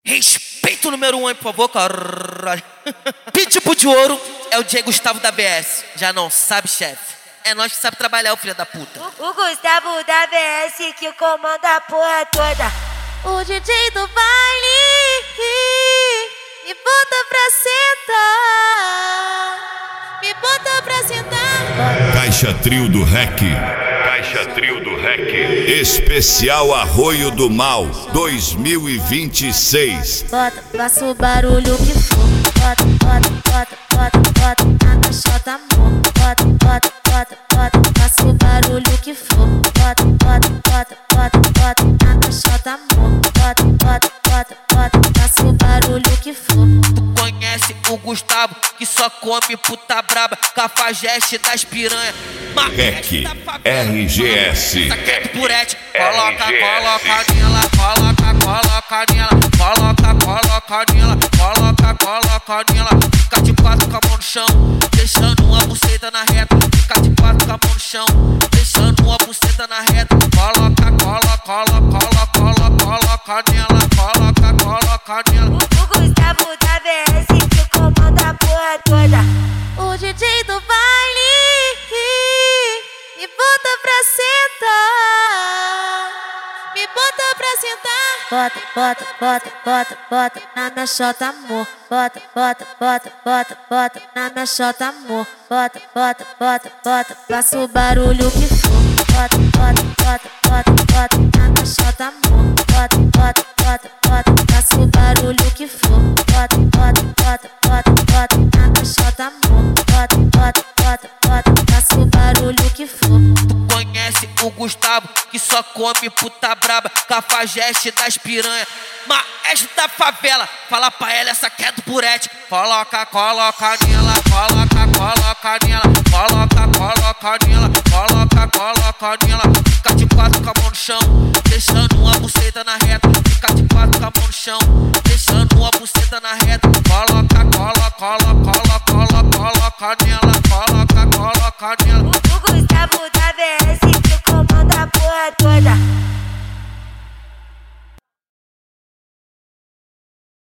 Respeito o número 1 aí, por favor, caralho. Pitbull de ouro é o Diego Gustavo da BS. Já não sabe, chefe? É nós que sabe trabalhar, o filho da puta. O Gustavo da BS que comanda a porra toda. O DJ do baile me bota pra sentar. Me bota pra sentar. Caixa Trio do REC. Caixa Trio do REC. Especial Arroio do Mal 2026. Bota, faça o barulho que for. Bota, bota, bota, bota, bota na caixota, amor. Bota, bota, bota, bota, faça o barulho que for. Bota, bota, bota, bota, bota na caixota, amor. Bota, bota, bota, bota, faça o barulho que for. Tu conhece o Gustavo que só come puta braba, cafajeste das piranha. REC, RGS. Saquete purete, coloca, coloca nela, coloca, coloca nela, coloca, coloca nela, coloca, coloca nela. Fica de quatro com a mão no chão, deixando uma buceta na reta. Fica de quatro com a mão no chão, deixando uma buceta na reta. Coloca, coloca, coloca, coloca, coloca nela, coloca, coloca nela. O Gustavo da BS que comanda a porra toda. O DJ do baile me bota pra sentar. Me bota pra sentar. Bota, bota, bota, bota, bota na minha chota, amor. Bota, bota, bota, bota, bota na minha chota, amor. Bota, bota, bota, bota, faça o barulho que for. Bota, bota, bota, bota, bota na minha chota, amor. Bota, bota, bota, bota, faça o barulho que for. Bota, bota, bota, bota, bota na minha chota, amor. Bota, bota, bota, bota, faça o barulho que for. Tu conhece o Gustavo que só come puta braba, cafajeste das piranha. Maestro da favela, fala pra ela essa que é do purete. Coloca, coloca nela, coloca, coloca nela, coloca, coloca nela, coloca, coloca nela. Fica de quatro com a mão no chão, deixando uma buceta na reta. Fica de quatro com a mão no chão, deixando uma buceta na reta. Coloca, coloca, coloca, coloca, coloca nela, coloca, coloca nela.